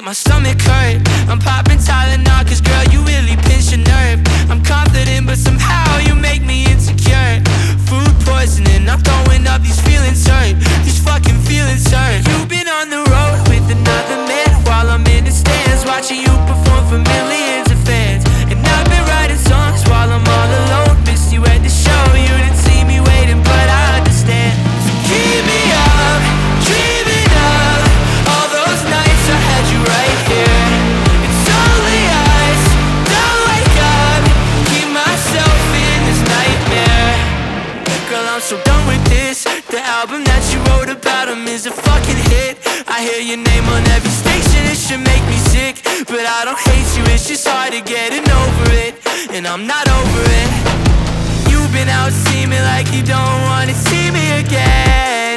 make my stomach hurt. I'm popping Tylenol cause girl you really pinch a nerve. I'm confident but somehow you make me insecure. Food poisoning, I'm throwing up, these feelings hurt. These fucking feelings hurt. You've been on the road with another man while I'm in the stands, watching you perform for millions of fans. And I've been writing songs while I'm all alone. Miss you at the show, you didn't see me waiting, but I understand. So keep me up, dreaming of all those nights I had you right here. It's only us, don't wake up, keep myself in this nightmare. Girl, I'm so done with this. The album that you wrote about him is a fucking hit. I hear your name on every station, it should make me sick. But I don't hate you, it's just hard to getting over it. And I'm not over it. You've been out seeming like you don't wanna see me again.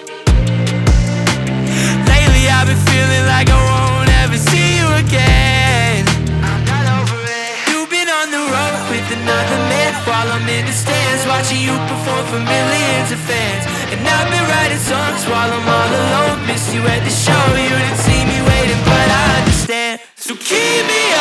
Lately I've been feeling like I won't ever see you again. I'm not over it. You've been on the road with another man while I'm in the stands, watching you perform for millions of fans. And I've been writing songs while I'm all alone. Miss you at the show, you didn't see me waiting, but I understand. So keep me